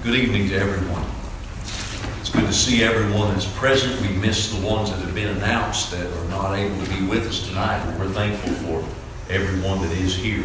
Good evening to everyone. It's good to see everyone that's present. We miss the ones that have been announced that are not able to be with us tonight, but we're thankful for everyone that is here.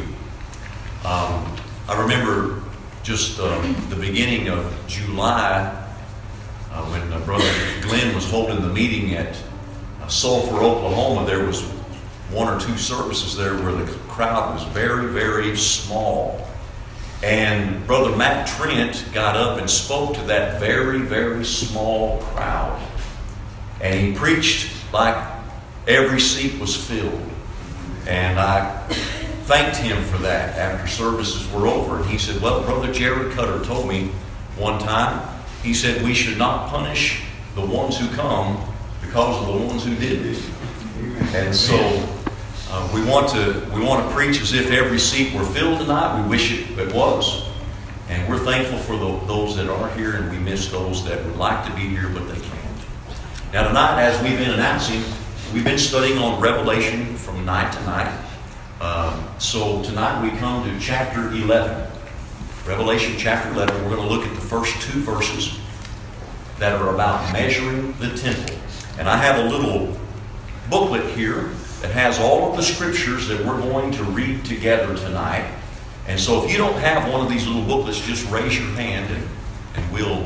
I remember just the beginning of July when Brother Glenn was holding the meeting at Sulphur, Oklahoma. There was one or two services there where the crowd was very, very small. And Brother Matt Trent got up and spoke to that very, very small crowd. And he preached like every seat was filled. And I thanked him for that after services were over. And he said, well, Brother Jerry Cutter told me one time, he said, we should not punish the ones who come because of the ones who didn't. And so we want to preach as if every seat were filled tonight. We wish it was. And we're thankful for those that are here, and we miss those that would like to be here, but they can't. Now tonight, as we've been announcing, we've been studying on Revelation from night to night. So tonight we come to chapter 11. Revelation chapter 11. We're going to look at the first two verses that are about measuring the temple. And I have a little booklet here that has all of the scriptures that we're going to read together tonight. And so if you don't have one of these little booklets, just raise your hand and we'll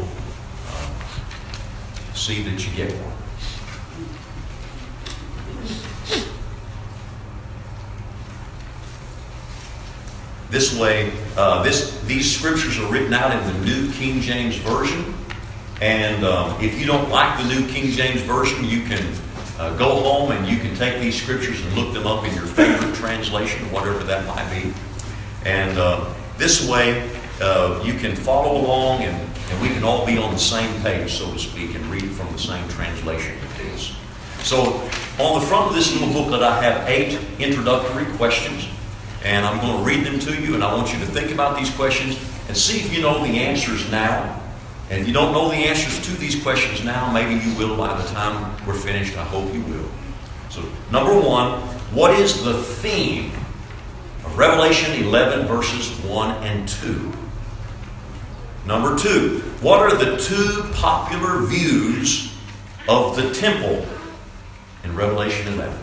see that you get one. This way, these scriptures are written out in the New King James Version. And if you don't like the New King James Version, you can go home and you can take these scriptures and look them up in your favorite translation, whatever that might be. And this way, you can follow along and we can all be on the same page, so to speak, and read from the same translation it is. So on the front of this little booklet, I have 8 introductory questions. And I'm going to read them to you, and I want you to think about these questions and see if you know the answers now. And if you don't know the answers to these questions now, maybe you will by the time we're finished. I hope you will. So, number 1, what is the theme of Revelation 11 verses 1 and 2? Number 2, what are the 2 popular views of the temple in Revelation 11?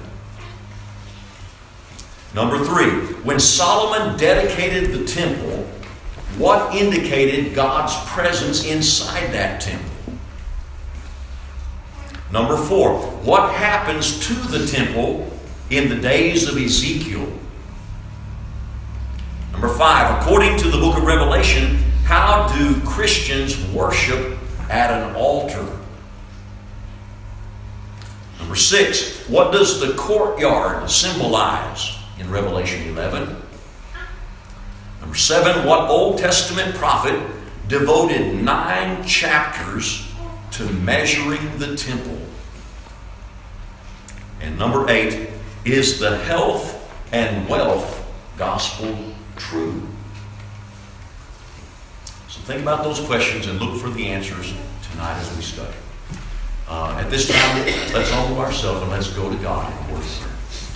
Number 3, when Solomon dedicated the temple, what indicated God's presence inside that temple? Number 4, what happens to the temple in the days of Ezekiel? Number 5, according to the book of Revelation, how do Christians worship at an altar? Number 6, what does the courtyard symbolize in Revelation 11? Number 7, what Old Testament prophet devoted 9 chapters to measuring the temple? And number 8, is the health and wealth gospel true? So think about those questions and look for the answers tonight as we study. At this time, let's humble ourselves and let's go to God in worship.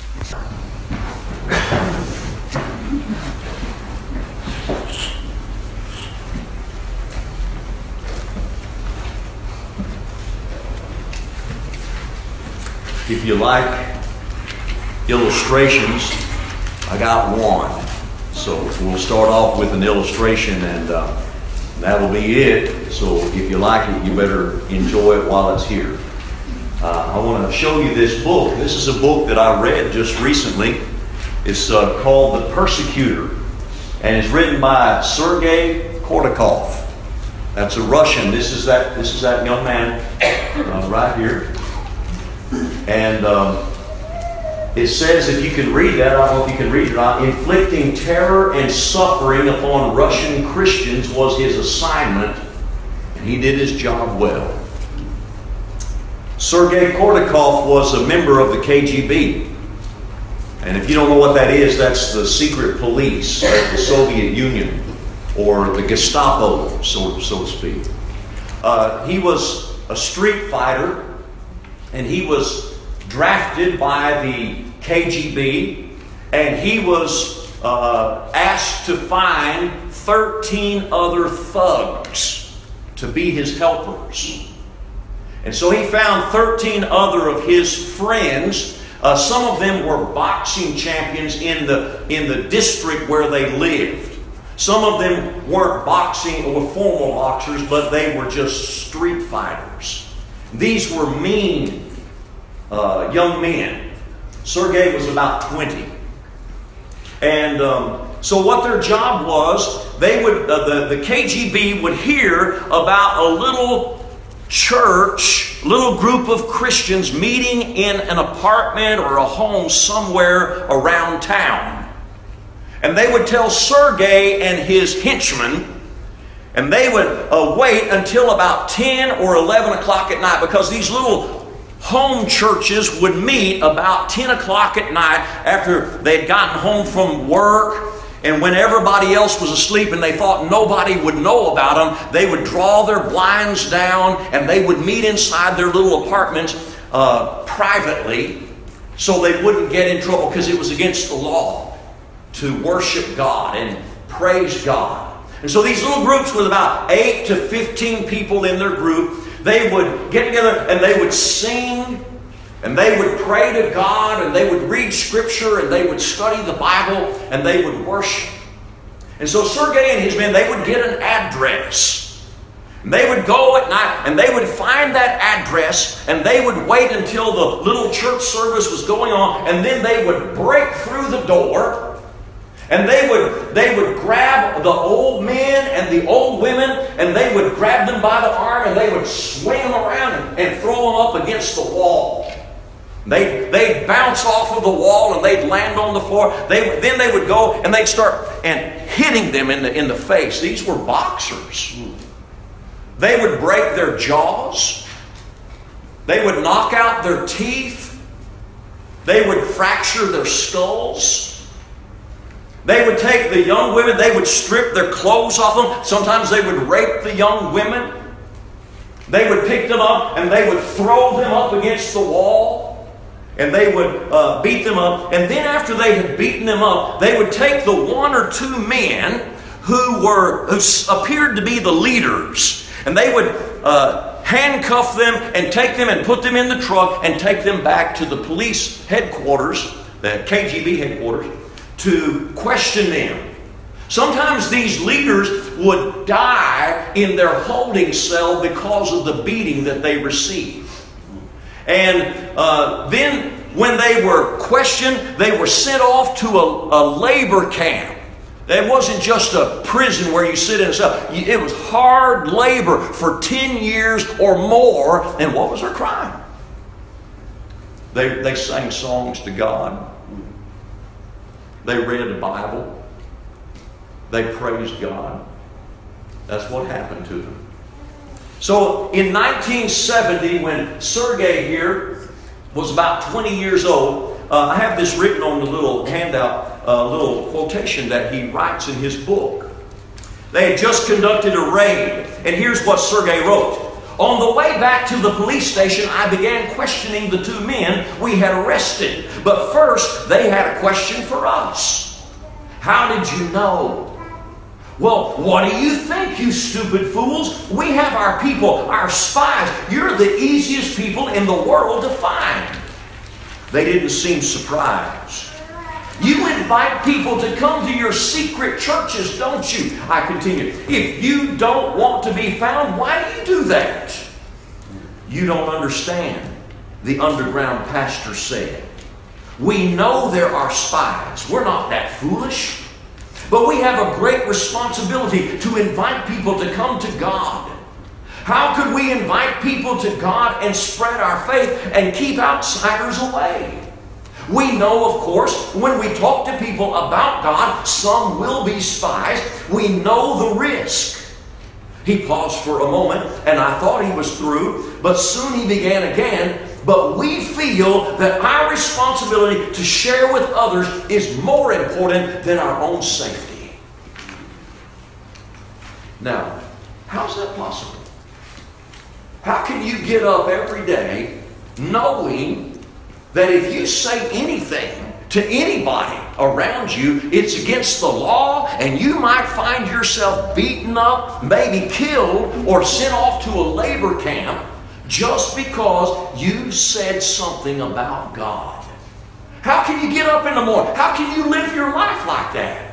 If you like illustrations, I got one. So we'll start off with an illustration, and that'll be it. So if you like it, you better enjoy it while it's here. I want to show you this book. This is a book that I read just recently. It's called The Persecutor, and it's written by Sergei Kordakov. That's a Russian. This is that young man right here. And it says, if you can read that, I don't know if you can read it or not, inflicting terror and suffering upon Russian Christians was his assignment, and he did his job well. Sergei Kordakov was a member of the KGB. And if you don't know what that is, that's the secret police of the Soviet Union, or the Gestapo, so to speak. He was a street fighter, and he was drafted by the KGB, and he was asked to find 13 other thugs to be his helpers. And so he found 13 other of his friends. Some of them were boxing champions in the district where they lived. Some of them weren't boxing or formal boxers, but they were just street fighters. These were mean young men. Sergei was about 20. And so what their job was, they would the KGB would hear about a little church, little group of Christians meeting in an apartment or a home somewhere around town. And they would tell Sergei and his henchmen, and they would wait until about 10 or 11 o'clock at night, because these little home churches would meet about 10 o'clock at night after they'd gotten home from work. And when everybody else was asleep and they thought nobody would know about them, they would draw their blinds down and they would meet inside their little apartments privately, so they wouldn't get in trouble, because it was against the law to worship God and praise God. And so these little groups with about 8 to 15 people in their group, they would get together and they would sing, and they would pray to God, and they would read Scripture, and they would study the Bible, and they would worship. And so Sergei and his men, they would get an address. And they would go at night, and they would find that address, and they would wait until the little church service was going on, and then they would break through the door, and they would grab the old men and the old women, and they would grab them by the arm, and they would swing them around and throw them up against the wall. They'd bounce off of the wall and they'd land on the floor. Then they would go and they'd start and hitting them in the face. These were boxers. They would break their jaws. They would knock out their teeth. They would fracture their skulls. They would take the young women, they would strip their clothes off them. Sometimes they would rape the young women. They would pick them up and they would throw them up against the wall. And they would beat them up. And then after they had beaten them up, they would take the one or two men who appeared to be the leaders. And they would handcuff them and take them and put them in the truck and take them back to the police headquarters, the KGB headquarters, to question them. Sometimes these leaders would die in their holding cell because of the beating that they received. And then when they were questioned, they were sent off to a labor camp. It wasn't just a prison where you sit in a cell. It was hard labor for 10 years or more. And what was their crime? They sang songs to God. They read the Bible. They praised God. That's what happened to them. So in 1970, when Sergei here was about 20 years old, I have this written on the little handout, a little quotation that he writes in his book. They had just conducted a raid, and here's what Sergei wrote. On the way back to the police station, I began questioning the two men we had arrested. But first, they had a question for us. How did you know? Well, what do you think, you stupid fools? We have our people, our spies. You're the easiest people in the world to find. They didn't seem surprised. You invite people to come to your secret churches, don't you? I continued. If you don't want to be found, why do you do that? You don't understand, the underground pastor said. We know there are spies. We're not that foolish. But we have a great responsibility to invite people to come to God. How could we invite people to God and spread our faith and keep outsiders away? We know, of course, when we talk to people about God, some will be spies. We know the risk. He paused for a moment, and I thought he was through, but soon he began again. But we feel that our responsibility to share with others is more important than our own safety. Now, how's that possible? How can you get up every day knowing that if you say anything to anybody around you. It's against the law, and you might find yourself beaten up, maybe killed, or sent off to a labor camp just because you said something about God. How can you get up in the morning? How can you live your life like that?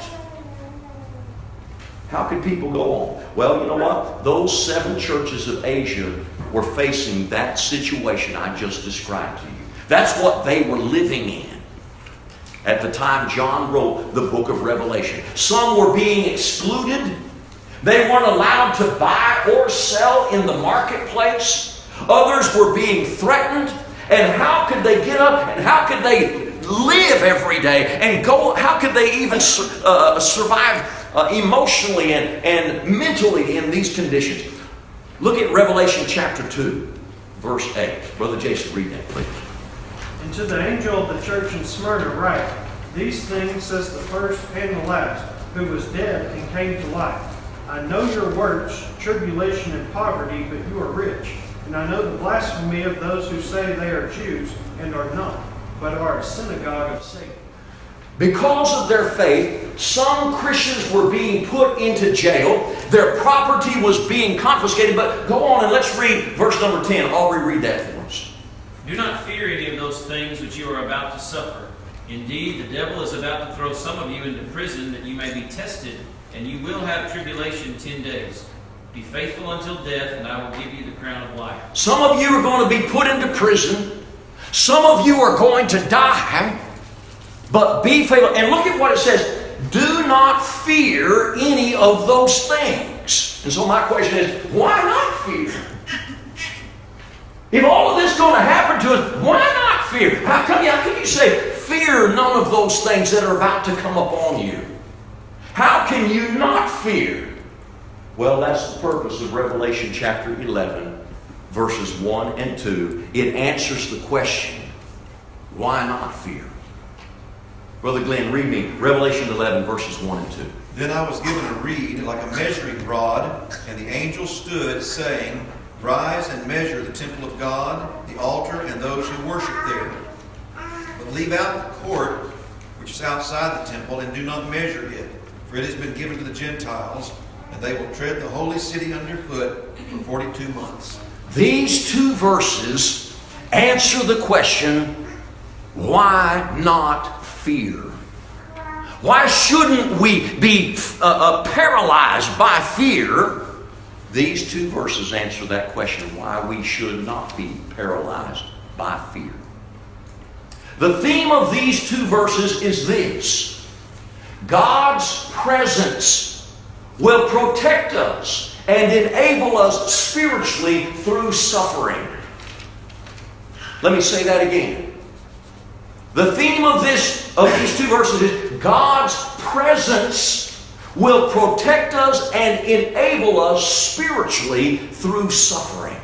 How can people go on? Well, you know what? Those 7 churches of Asia were facing that situation I just described to you. That's what they were living in at the time John wrote the book of Revelation. Some were being excluded. They weren't allowed to buy or sell in the marketplace. Others were being threatened. And how could they get up and how could they live every day and go? How could they even survive emotionally and mentally in these conditions? Look at Revelation chapter 2, verse 8. Brother Jason, read that, please. And to the angel of the church in Smyrna write, these things says the first and the last, who was dead and came to life. I know your works, tribulation and poverty, but you are rich. And I know the blasphemy of those who say they are Jews and are not, but are a synagogue of Satan. Because of their faith, some Christians were being put into jail. Their property was being confiscated. But go on and let's read verse number 10. Aubrey, read that for us. Do not fear any of those things which you are about to suffer. Indeed, the devil is about to throw some of you into prison that you may be tested, and you will have tribulation 10 days. Be faithful until death, and I will give you the crown of life. Some of you are going to be put into prison. Some of you are going to die. But be faithful. And look at what it says. Do not fear any of those things. And so my question is, why not fear? If all of this is going to happen to us, why not fear? How come you say, fear none of those things that are about to come upon you? How can you not fear? Well, that's the purpose of Revelation chapter 11, verses 1 and 2. It answers the question, why not fear? Brother Glenn, read me Revelation 11, verses 1 and 2. Then I was given a reed like a measuring rod, and the angel stood, saying, Rise and measure the temple of God, the altar, and those who worship there. But leave out the court which is outside the temple, and do not measure it, for it has been given to the Gentiles, and they will tread the holy city underfoot for 42 months. These 2 verses answer the question, why not fear? Why shouldn't we be paralyzed by fear? These 2 verses answer that question, why we should not be paralyzed by fear. The theme of these 2 verses is this: God's presence will protect us and enable us spiritually through suffering. Let me say that again. The theme of these 2 verses is God's presence will protect us and enable us spiritually through suffering.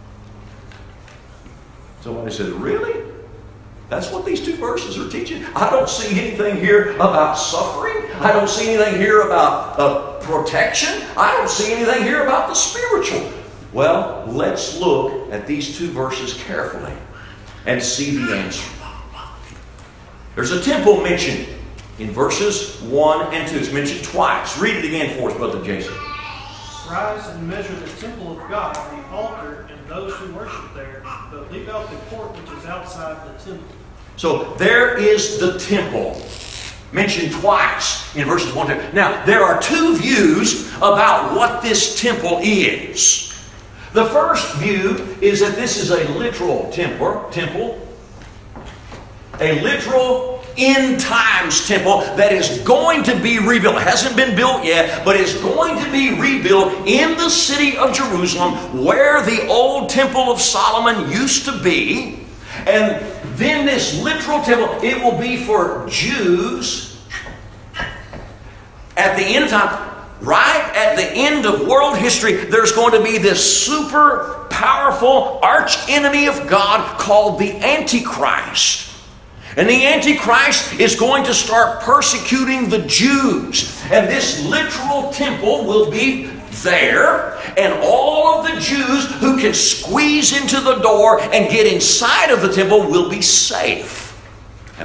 Somebody said, really? That's what these 2 verses are teaching? I don't see anything here about suffering. I don't see anything here about protection. I don't see anything here about the spiritual. Well, let's look at these 2 verses carefully and see the answer. There's a temple mentioned in verses 1 and 2. It's mentioned twice. Read it again for us, Brother Jason. Rise and measure the temple of God, the altar, and those who worship there, but leave out the court which is outside the temple. So there is the temple, mentioned twice in verses 1 and 2. Now, there are 2 views about what this temple is. The first view is that this is a literal temple, a literal end times temple that is going to be rebuilt. It hasn't been built yet, but it's going to be rebuilt in the city of Jerusalem where the old temple of Solomon used to be. And then this literal temple, it will be for Jews at the end of time. Right at the end of world history, there's going to be this super powerful arch enemy of God called the Antichrist. And the Antichrist is going to start persecuting the Jews. And this literal temple will be there. And all of the Jews who can squeeze into the door and get inside of the temple will be safe. And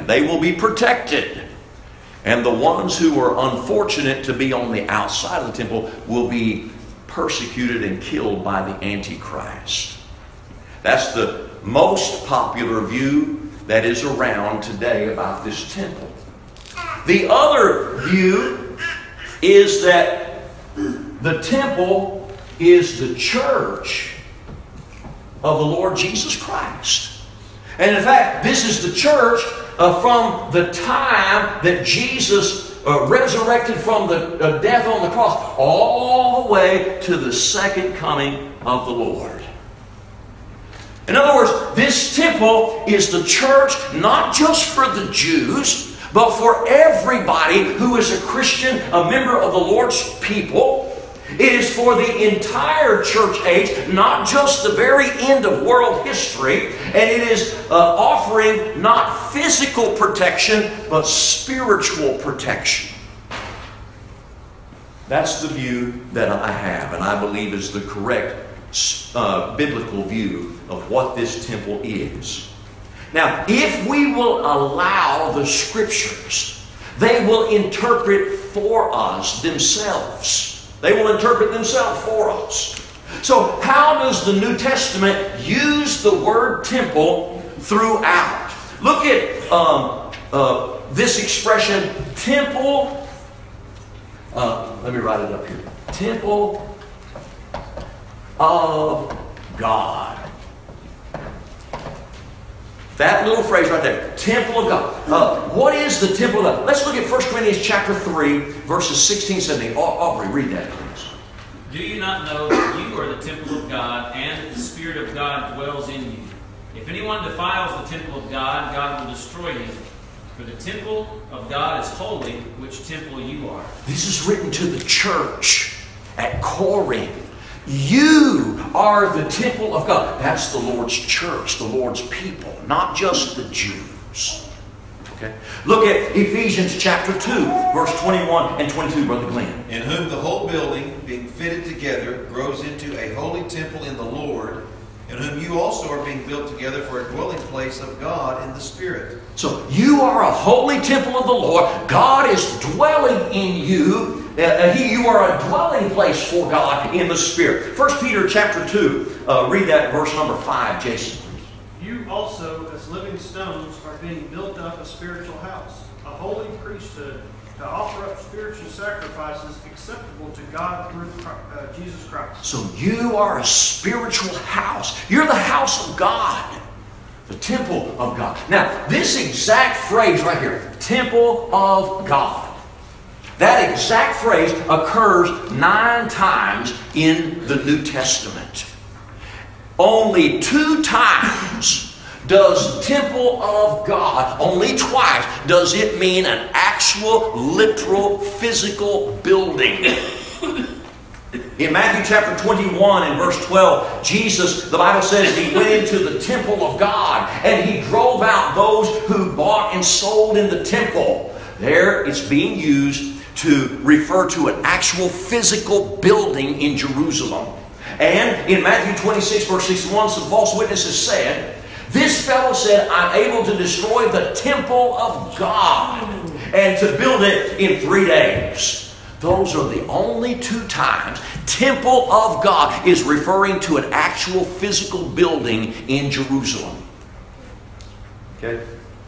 they will be protected. And the ones who are unfortunate to be on the outside of the temple will be persecuted and killed by the Antichrist. That's the most popular view that is around today about this temple. The other view is that the temple is the church of the Lord Jesus Christ. And in fact, this is the church from the time that Jesus resurrected from the death on the cross all the way to the second coming of the Lord. In other words, this temple is the church not just for the Jews, but for everybody who is a Christian, a member of the Lord's people. It is for the entire church age, not just the very end of world history. And it is offering not physical protection, but spiritual protection. That's the view that I have, and I believe is the correct biblical view of what this temple is. Now, if we will allow the Scriptures, they will interpret for us themselves. They will interpret themselves for us. So, how does the New Testament use the word temple throughout? Look at this expression, temple. Let me write it up here. Temple of God. That little phrase right there, temple of God. What is the temple of God? Let's look at 1 Corinthians chapter 3, verses 16 17. Aubrey, read that, please. Do you not know that you are the temple of God, and that the Spirit of God dwells in you? If anyone defiles the temple of God, God will destroy him. For the temple of God is holy, which temple you are. This is written to the church at Corinth. You are the temple of God. That's the Lord's church, the Lord's people, not just the Jews. Okay? Look at Ephesians chapter 2, verse 21 and 22, Brother Glenn. In whom the whole building, being fitted together, grows into a holy temple in the Lord, in whom you also are being built together for a dwelling place of God in the Spirit. So you are a holy temple of the Lord. God is dwelling in you. You are a dwelling place for God in the Spirit. 1 Peter chapter 2, read that verse number 5, Jason. You also, as living stones, are being built up a spiritual house, a holy priesthood, to offer up spiritual sacrifices acceptable to God through Jesus Christ. So you are a spiritual house. You're the house of God. The temple of God. Now, this exact phrase right here, temple of God. That exact phrase occurs 9 times in the New Testament. Only 2 times does temple of God, only twice does it mean an actual, literal, physical building. In Matthew chapter 21 and verse 12, Jesus, the Bible says, he went into the temple of God and he drove out those who bought and sold in the temple. There it's being used to refer to an actual physical building in Jerusalem. And in Matthew 26 verse 61, some false witnesses said, this fellow said, I'm able to destroy the temple of God and to build it in 3 days. Those are the only 2 times temple of God is referring to an actual physical building in Jerusalem. Okay?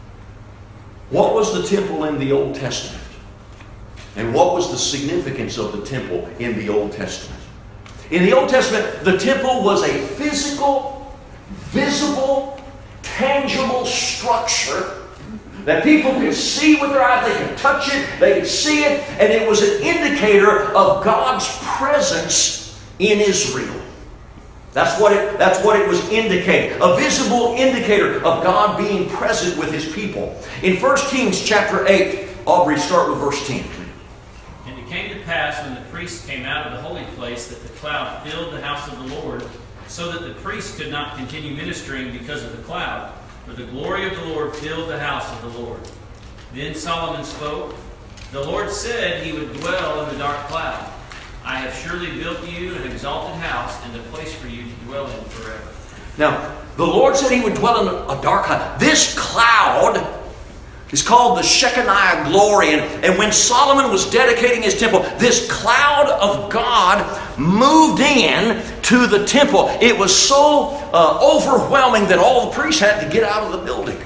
What was the temple in the Old Testament? And what was the significance of the temple in the Old Testament? In the Old Testament, the temple was a physical, visible, tangible structure that people could see with their eyes. They could touch it, they could see it, and it was an indicator of God's presence in Israel. That's what it was indicating. A visible indicator of God being present with His people. In 1 Kings chapter 8, Aubrey, start with verse 10. And it came to pass when the priests came out of the holy place that the cloud filled the house of the Lord, so that the priests could not continue ministering because of the cloud. For the glory of the Lord filled the house of the Lord. Then Solomon spoke. The Lord said he would dwell in the dark cloud. I have surely built you an exalted house and a place for you to dwell in forever. Now, the Lord said He would dwell in a dark cloud. This cloud It's called the Shekinah glory. And when Solomon was dedicating his temple, this cloud of God moved in to the temple. It was so overwhelming that all the priests had to get out of the building.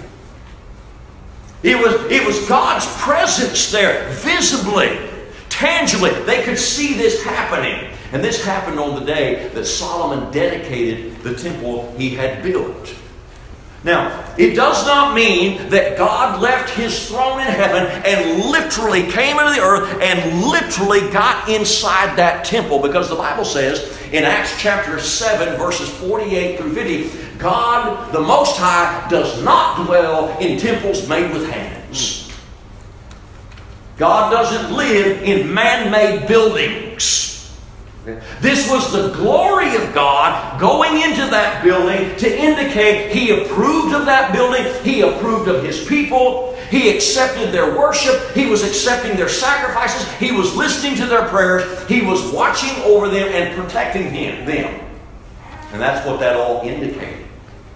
It was God's presence there, visibly, tangibly. They could see this happening. And this happened on the day that Solomon dedicated the temple he had built. Now, it does not mean that God left his throne in heaven and literally came into the earth and literally got inside that temple, because the Bible says in Acts chapter 7, verses 48 through 50, God, the Most High, does not dwell in temples made with hands. God doesn't live in man-made buildings. This was the glory of God going into that building to indicate He approved of that building. He approved of His people. He accepted their worship. He was accepting their sacrifices. He was listening to their prayers. He was watching over them and protecting them. And that's what that all indicated.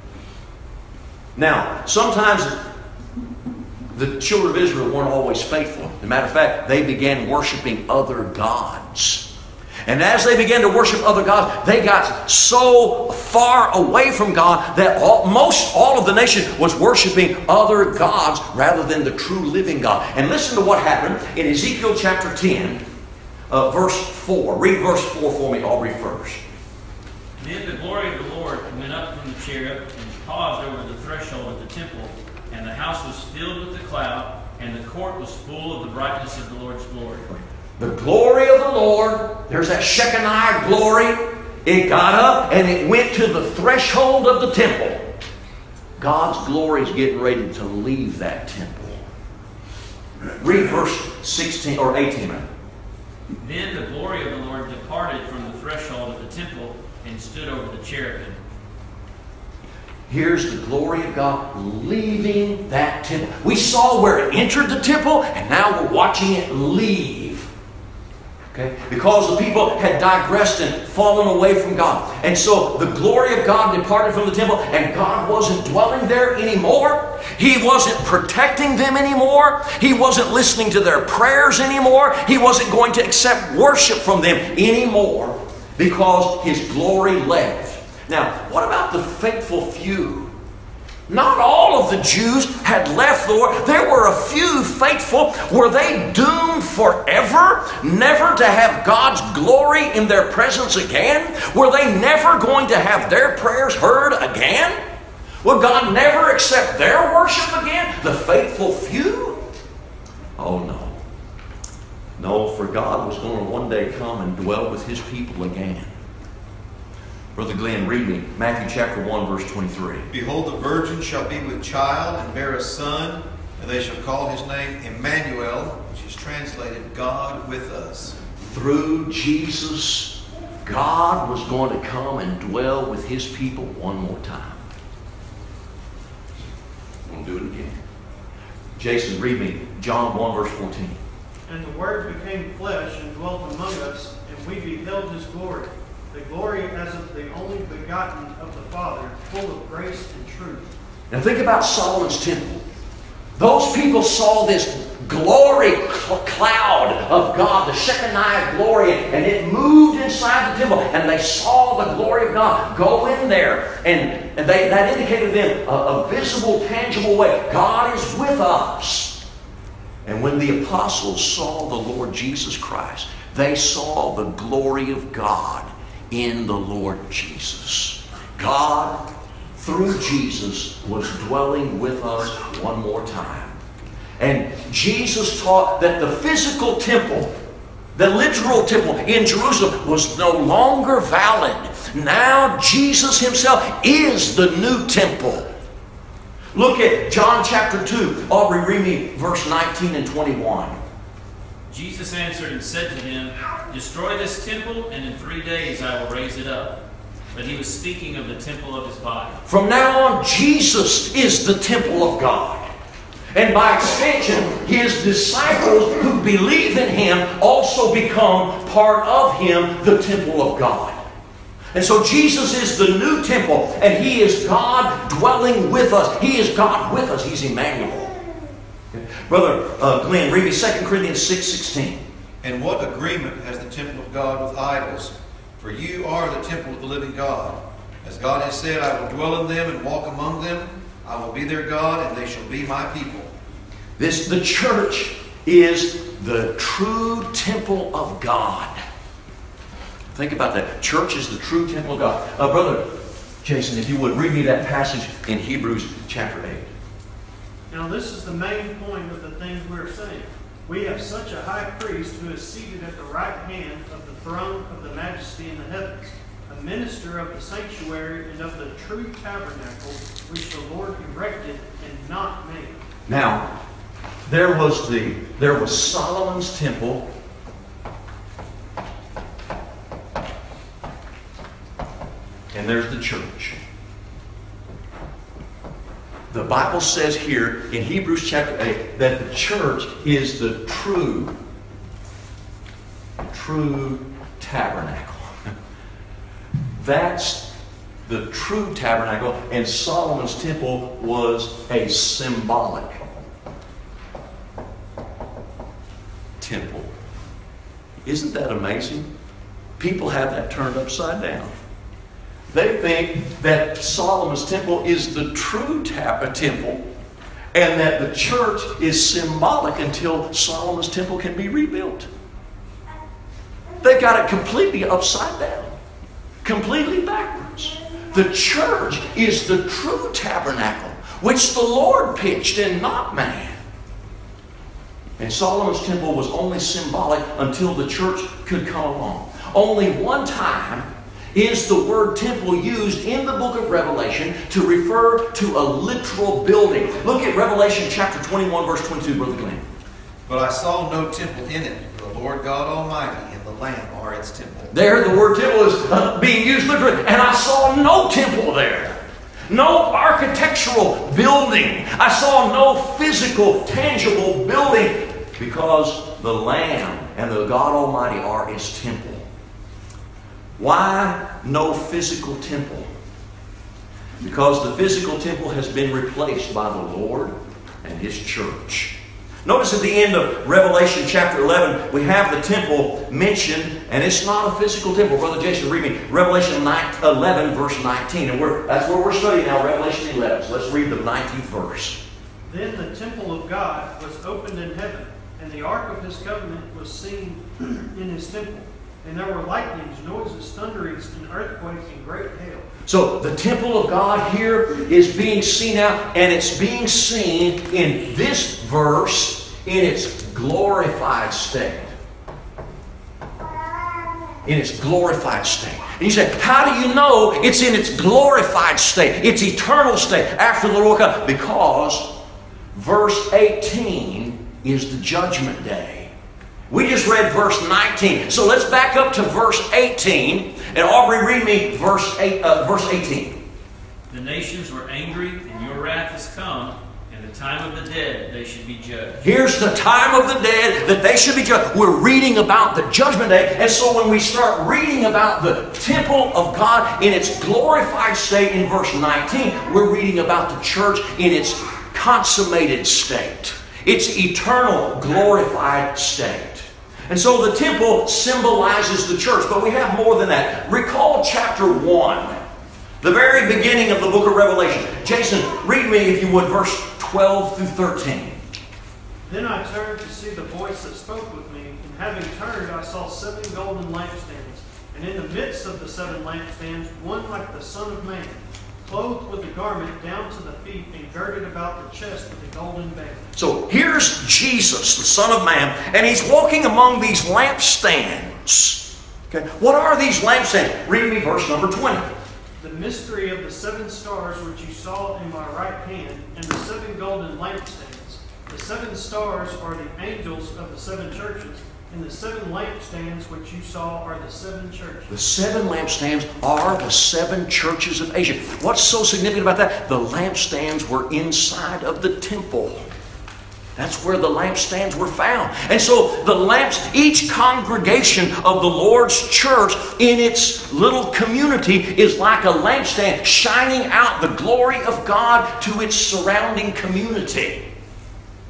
Now, sometimes the children of Israel weren't always faithful. As a matter of fact, they began worshiping other gods. And as they began to worship other gods, they got so far away from God that all of the nation was worshiping other gods rather than the true living God. And listen to what happened in Ezekiel chapter 10, verse 4. Read verse 4 for me, Aubrey, first. Then the glory of the Lord went up from the cherub and paused over the threshold of the temple, and the house was filled with the cloud, and the court was full of the brightness of the Lord's glory. The glory of the Lord, there's that Shekinah glory. It got up and it went to the threshold of the temple. God's glory is getting ready to leave that temple. Read verse 16 or 18. Then the glory of the Lord departed from the threshold of the temple and stood over the cherubim. Here's the glory of God leaving that temple. We saw where it entered the temple, and now we're watching it leave. Okay? Because the people had digressed and fallen away from God. And so the glory of God departed from the temple, and God wasn't dwelling there anymore. He wasn't protecting them anymore. He wasn't listening to their prayers anymore. He wasn't going to accept worship from them anymore because His glory left. Now, what about the faithful few? Not all of the Jews had left the Lord. There were a few faithful. Were they doomed forever, never to have God's glory in their presence again? Were they never going to have their prayers heard again? Would God never accept their worship again? The faithful few? Oh no. No, for God was going to one day come and dwell with His people again. Brother Glenn, read me Matthew chapter 1, verse 23. Behold, the virgin shall be with child and bear a son, and they shall call his name Emmanuel, which is translated God with us. Through Jesus, God was going to come and dwell with His people one more time. I'm going to do it again. Jason, read me John 1, verse 14. And the Word became flesh and dwelt among us, and we beheld His glory. The glory as of the only begotten of the Father, full of grace and truth. Now think about Solomon's temple. Those people saw this glory cloud of God, the Shekinah glory, and it moved inside the temple, and they saw the glory of God go in there, and that indicated to them a visible, tangible way. God is with us. And when the apostles saw the Lord Jesus Christ, they saw the glory of God in the Lord Jesus. God, through Jesus, was dwelling with us one more time. And Jesus taught that the physical temple, the literal temple in Jerusalem, was no longer valid. Now Jesus Himself is the new temple. Look at John chapter 2. Aubrey, read me verse 19 and 21. Jesus answered and said to him, Destroy this temple, and in 3 days I will raise it up. But He was speaking of the temple of His body. From now on, Jesus is the temple of God. And by extension, His disciples who believe in Him also become part of Him, the temple of God. And so Jesus is the new temple, and He is God dwelling with us. He is God with us. He's Emmanuel. Okay. Brother Glenn, read me 2 Corinthians 6:16. And what agreement has the temple of God with idols? For you are the temple of the living God. As God has said, I will dwell in them and walk among them. I will be their God, and they shall be my people. The church is the true temple of God. Think about that. Church is the true temple of God. Brother Jason, if you would, read me that passage in Hebrews chapter 8. Now this is the main point of the things we're saying. We have such a high priest who is seated at the right hand of the throne of the majesty in the heavens, a minister of the sanctuary and of the true tabernacle which the Lord erected and not made. Now, there was Solomon's temple. And there's the church. The Bible says here in Hebrews chapter 8 that the church is the true tabernacle. That's the true tabernacle, and Solomon's temple was a symbolic temple. Isn't that amazing? People have that turned upside down. They think that Solomon's temple is the true temple, and that the church is symbolic until Solomon's temple can be rebuilt. They got it completely upside down, completely backwards. The church is the true tabernacle, which the Lord pitched and not man. And Solomon's temple was only symbolic until the church could come along. Only one time is the word temple used in the book of Revelation to refer to a literal building. Look at Revelation chapter 21, verse 22, Brother Glenn. But I saw no temple in it, for the Lord God Almighty and the Lamb are its temple. There, the word temple is being used literally. And I saw no temple there. No architectural building. I saw no physical, tangible building, because the Lamb and the God Almighty are His temple. Why no physical temple? Because the physical temple has been replaced by the Lord and His church. Notice at the end of Revelation chapter 11, we have the temple mentioned, and it's not a physical temple. Brother Jason, read me Revelation 11, verse 19. And that's where we're studying now, Revelation 11. So let's read the 19th verse. Then the temple of God was opened in heaven, and the ark of His covenant was seen in His temple. And there were lightnings, noises, thunderings, and earthquakes, and great hail. So the temple of God here is being seen out, and it's being seen in this verse in its glorified state. In its glorified state. And you say, how do you know it's in its glorified state, its eternal state after the Lord comes? Because verse 18 is the judgment day. We just read verse 19. So let's back up to verse 18. And Aubrey, read me verse 18. The nations were angry, and your wrath has come, and the time of the dead they should be judged. Here's the time of the dead that they should be judged. We're reading about the judgment day. And so when we start reading about the temple of God in its glorified state in verse 19, we're reading about the church in its consummated state. Its eternal glorified state. And so the temple symbolizes the church, but we have more than that. Recall chapter 1, the very beginning of the book of Revelation. Jason, read me, if you would, verse 12 through 13. Then I turned to see the voice that spoke with me, and having turned, I saw 7 golden lampstands, and in the midst of the 7 lampstands, one like the Son of Man, clothed with a garment down to the feet, and girded about the chest with a golden band. So here's Jesus, the Son of Man, and He's walking among these lampstands. Okay, what are these lampstands? Read me verse number 20. The mystery of the 7 stars which you saw in my right hand, and the 7 golden lampstands. The 7 stars are the angels of the 7 churches, and the 7 lampstands which you saw are the 7 churches. The 7 lampstands are the 7 churches of Asia. What's so significant about that? The lampstands were inside of the temple. That's where the lampstands were found. And so the lamps, each congregation of the Lord's church in its little community is like a lampstand shining out the glory of God to its surrounding community.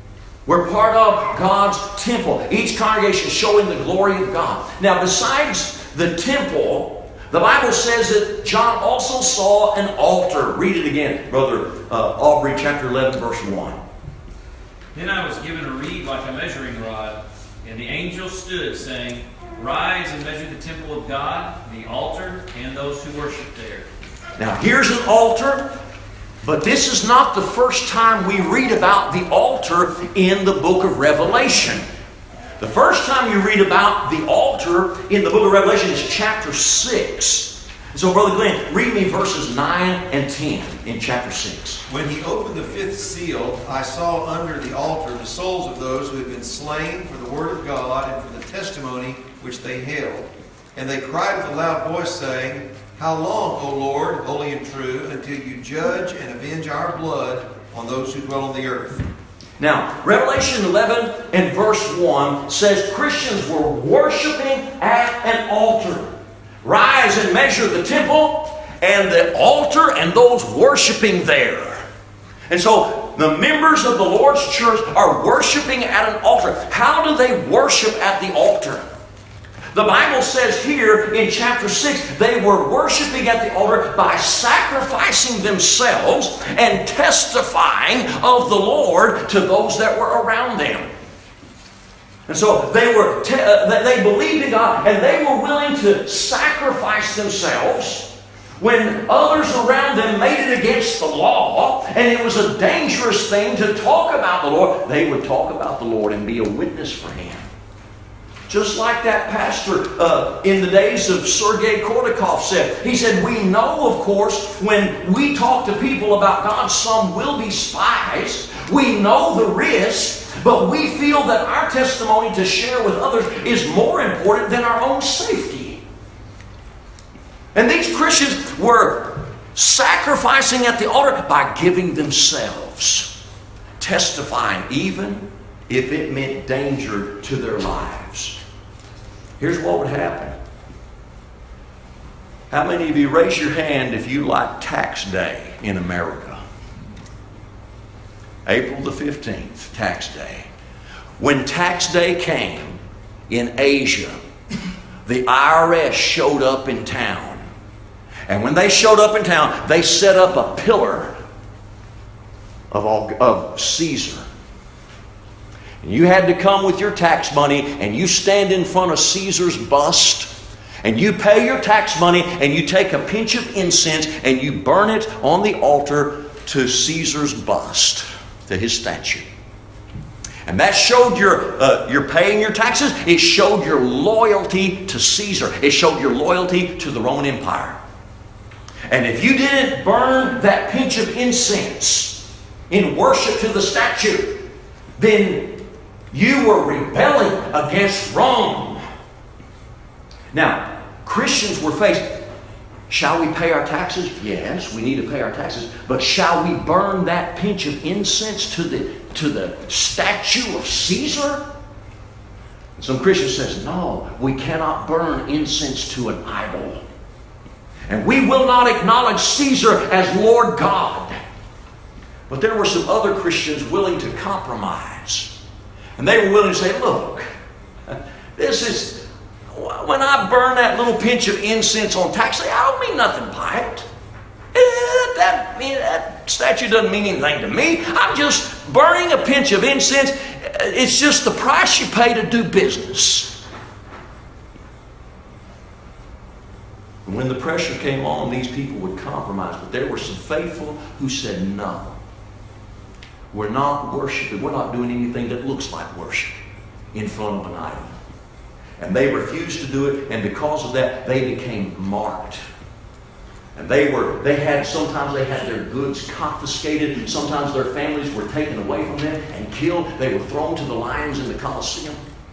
We're part of God's temple. Each congregation showing the glory of God. Now, besides the temple, the Bible says that John also saw an altar. Read it again, Brother Aubrey, chapter 11, verse 1. Then I was given a reed like a measuring rod, and the angel stood, saying, Rise and measure the temple of God, the altar, and those who worship there. Now, here's an altar, but this is not the first time we read about the altar in the book of Revelation. The first time you read about the altar in the book of Revelation is chapter 6. So, Brother Glenn, read me verses 9 and 10 in chapter 6. When he opened the fifth seal, I saw under the altar the souls of those who had been slain for the word of God and for the testimony which they held. And they cried with a loud voice, saying, How long, O Lord, holy and true, until you judge and avenge our blood on those who dwell on the earth? Now, Revelation 11 and verse 1 says Christians were worshiping at an altar. Rise and measure the temple and the altar and those worshiping there. And so the members of the Lord's church are worshiping at an altar. How do they worship at the altar? The Bible says here in chapter 6, they were worshiping at the altar by sacrificing themselves and testifying of the Lord to those that were around them. And so they believed in God, and they were willing to sacrifice themselves when others around them made it against the law, and it was a dangerous thing to talk about the Lord. They would talk about the Lord and be a witness for Him. Just like that pastor in the days of Sergei Kordakov said. He said, we know, of course, when we talk to people about God, some will be spies. We know the risk, but we feel that our testimony to share with others is more important than our own safety. And these Christians were sacrificing at the altar by giving themselves, testifying even if it meant danger to their lives. Here's what would happen. How many of you raise your hand if you like tax day in America? April the 15th, tax day. When tax day came in Asia, the IRS showed up in town. And when they showed up in town, they set up a pillar of Caesar. And you had to come with your tax money, and you stand in front of Caesar's bust, and you pay your tax money, and you take a pinch of incense, and you burn it on the altar to Caesar's bust, to his statue. And that showed you're paying your taxes. It showed your loyalty to Caesar. It showed your loyalty to the Roman Empire. And if you didn't burn that pinch of incense in worship to the statue, then you were rebelling against Rome. Now, Christians were faced, shall we pay our taxes? Yes, we need to pay our taxes. But shall we burn that pinch of incense to the statue of Caesar? Some Christians says, no, we cannot burn incense to an idol. And we will not acknowledge Caesar as Lord God. But there were some other Christians willing to compromise. And they were willing to say, look, this is, when I burn that little pinch of incense on tax day, I don't mean nothing by it. That statue doesn't mean anything to me. I'm just burning a pinch of incense. It's just the price you pay to do business. And when the pressure came on, these people would compromise. But there were some faithful who said, no. We're not worshiping. We're not doing anything that looks like worship in front of an idol. And they refused to do it, and because of that, they became marked. And sometimes they had their goods confiscated. Sometimes their families were taken away from them and killed. They were thrown to the lions in the Colosseum.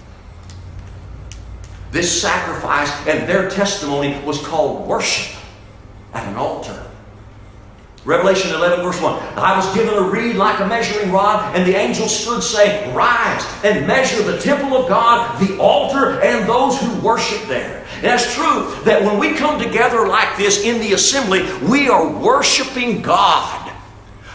This sacrifice and their testimony was called worship at an altar. Revelation 11 verse 1. I was given a reed like a measuring rod, and the angel stood saying, Rise and measure the temple of God, the altar, and those who worship there. And it's true that when we come together like this in the assembly, we are worshiping God.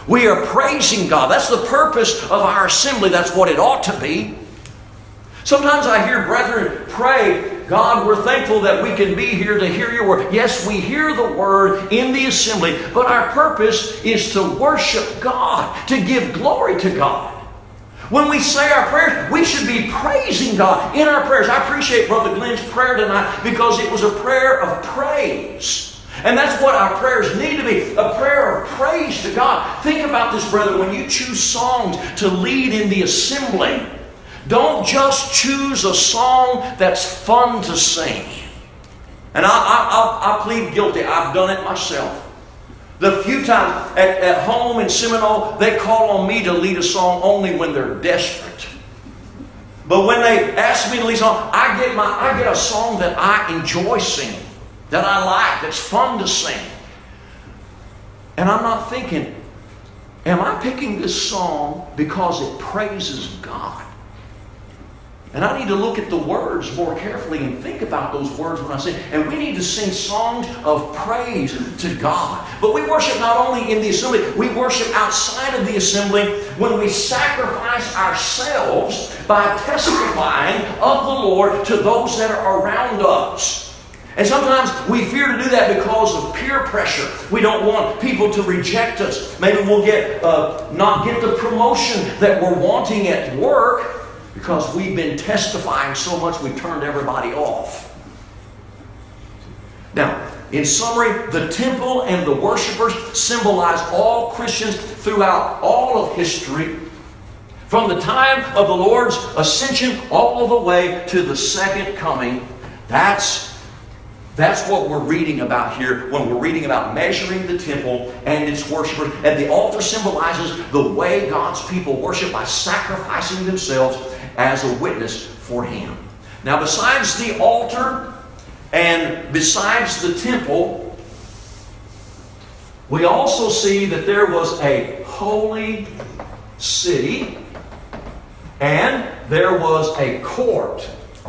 We are praising God. That's the purpose of our assembly. That's what it ought to be. Sometimes I hear brethren pray, God, we're thankful that we can be here to hear your word. Yes, we hear the word in the assembly, but our purpose is to worship God, to give glory to God. When we say our prayers, we should be praising God in our prayers. I appreciate Brother Glenn's prayer tonight because it was a prayer of praise. And that's what our prayers need to be, a prayer of praise to God. Think about this, brother, when you choose songs to lead in the assembly, don't just choose a song that's fun to sing. And I plead guilty. I've done it myself. The few times at home in Seminole, they call on me to lead a song only when they're desperate. But when they ask me to lead a song, I get a song that I enjoy singing, that I like, that's fun to sing. And I'm not thinking, am I picking this song because it praises God? And I need to look at the words more carefully and think about those words when I sing. And we need to sing songs of praise to God. But we worship not only in the assembly, we worship outside of the assembly when we sacrifice ourselves by testifying of the Lord to those that are around us. And sometimes we fear to do that because of peer pressure. We don't want people to reject us. Maybe we'll not get the promotion that we're wanting at work, because we've been testifying so much we've turned everybody off. Now, in summary, the temple and the worshipers symbolize all Christians throughout all of history, from the time of the Lord's ascension all the way to the second coming. That's what we're reading about here when we're reading about measuring the temple and its worshipers. And the altar symbolizes the way God's people worship by sacrificing themselves as a witness for Him. Now, besides the altar and besides the temple, we also see that there was a holy city and there was a court.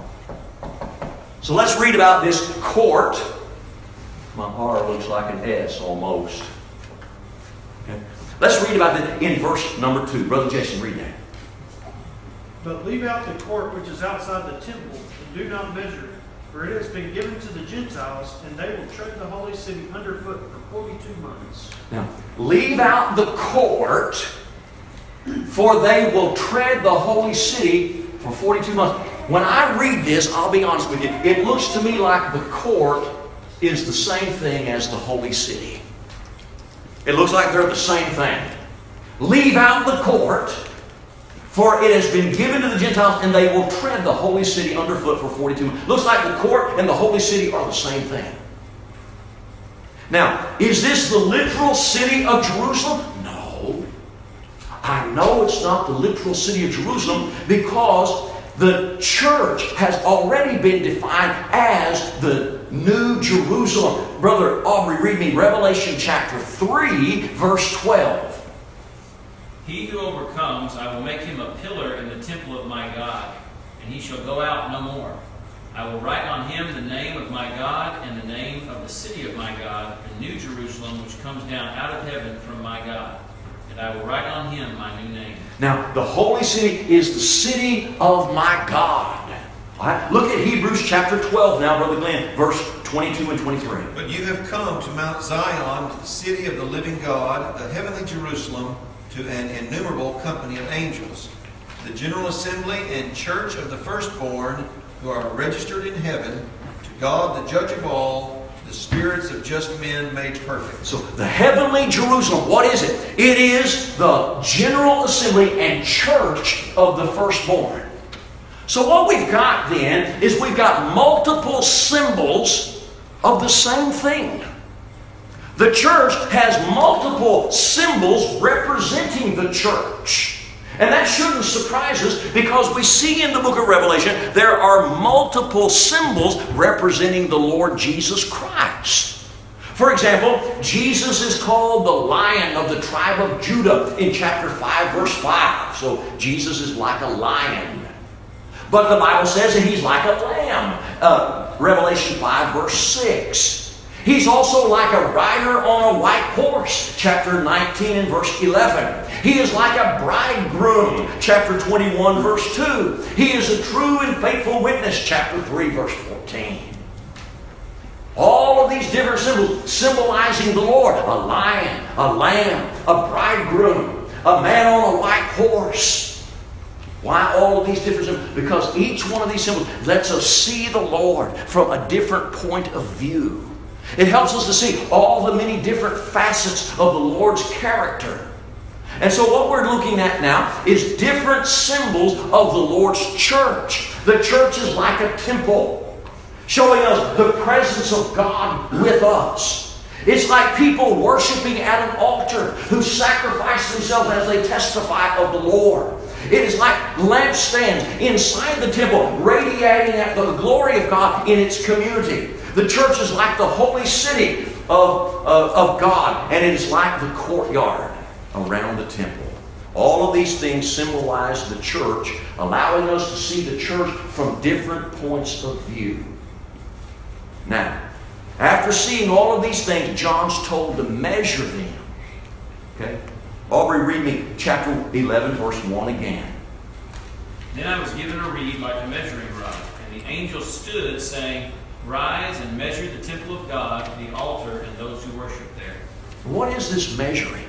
So let's read about this court. My R looks like an S almost. Okay. Let's read about it in verse number 2. Brother Jason, read that. But leave out the court which is outside the temple, and do not measure it. For it has been given to the Gentiles, and they will tread the holy city underfoot for 42 months. Now, leave out the court, for they will tread the holy city for 42 months. When I read this, I'll be honest with you, it looks to me like the court is the same thing as the holy city. It looks like they're the same thing. Leave out the court, for it has been given to the Gentiles, and they will tread the holy city underfoot for 42 months. Looks like the court and the holy city are the same thing. Now, is this the literal city of Jerusalem? No. I know it's not the literal city of Jerusalem because the church has already been defined as the New Jerusalem. Brother Aubrey, read me Revelation chapter 3, verse 12. He who overcomes, I will make him a pillar in the temple of my God, and he shall go out no more. I will write on him the name of my God and the name of the city of my God, the New Jerusalem, which comes down out of heaven from my God. And I will write on him my new name. Now, the holy city is the city of my God. All right? Look at Hebrews chapter 12 now, Brother Glenn, verse 22 and 23. But you have come to Mount Zion, to the city of the living God, the heavenly Jerusalem, to an innumerable company of angels, the general assembly and church of the firstborn who are registered in heaven, to God the judge of all, the spirits of just men made perfect. So the heavenly Jerusalem, what is it? It is the general assembly and church of the firstborn. So what we've got then is we've got multiple symbols of the same thing. The church has multiple symbols representing the church. And that shouldn't surprise us because we see in the book of Revelation there are multiple symbols representing the Lord Jesus Christ. For example, Jesus is called the Lion of the tribe of Judah in chapter 5, verse 5. So Jesus is like a lion. But the Bible says that He's like a lamb. Revelation 5, verse 6. He's also like a rider on a white horse, chapter 19 and verse 11. He is like a bridegroom, chapter 21, verse 2. He is a true and faithful witness, chapter 3, verse 14. All of these different symbols symbolizing the Lord. A lion, a lamb, a bridegroom, a man on a white horse. Why all of these different symbols? Because each one of these symbols lets us see the Lord from a different point of view. It helps us to see all the many different facets of the Lord's character. And so what we're looking at now is different symbols of the Lord's church. The church is like a temple, showing us the presence of God with us. It's like people worshiping at an altar who sacrifice themselves as they testify of the Lord. It is like lampstands inside the temple, radiating at the glory of God in its community. The church is like the holy city of God, and it is like the courtyard around the temple. All of these things symbolize the church, allowing us to see the church from different points of view. Now, after seeing all of these things, John's told to measure them. Okay? Aubrey, read me chapter 11, verse 1 again. Then I was given a reed like a measuring rod, and the angel stood, saying, Rise and measure the temple of God, the altar, and those who worship there. What is this measuring?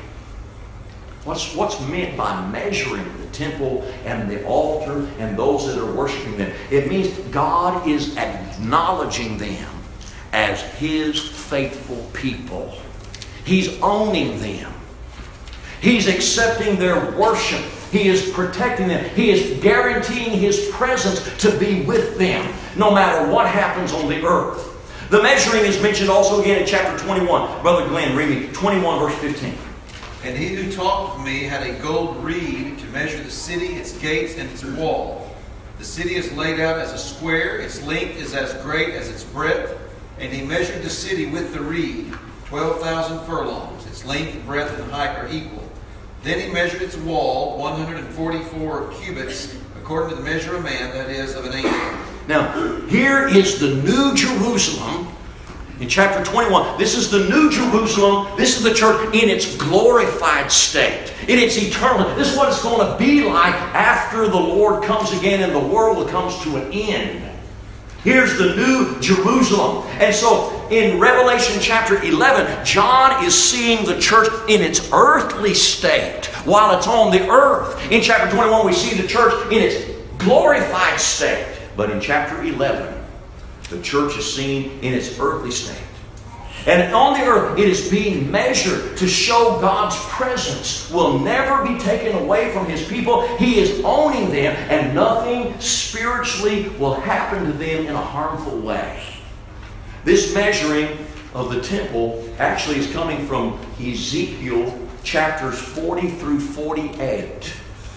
What's meant by measuring the temple and the altar and those that are worshiping them? It means God is acknowledging them as His faithful people. He's owning them. He's accepting their worship. He is protecting them. He is guaranteeing His presence to be with them, no matter what happens on the earth. The measuring is mentioned also again in chapter 21. Brother Glenn, read me 21 verse 15. And he who talked with me had a gold reed to measure the city, its gates, and its wall. The city is laid out as a square. Its length is as great as its breadth. And he measured the city with the reed, 12,000 furlongs. Its length, breadth, and height are equal. Then he measured its wall, 144 cubits, according to the measure of man, that is, of an angel. Now, here is the New Jerusalem in chapter 21. This is the New Jerusalem. This is the church in its glorified state, in its eternal. This is what it's going to be like after the Lord comes again and the world comes to an end. Here's the New Jerusalem. And so in Revelation chapter 11, John is seeing the church in its earthly state while it's on the earth. In chapter 21, we see the church in its glorified state. But in chapter 11, the church is seen in its earthly state. And on the earth, it is being measured to show God's presence will never be taken away from His people. He is owning them, and nothing spiritually will happen to them in a harmful way. This measuring of the temple actually is coming from Ezekiel chapters 40 through 48.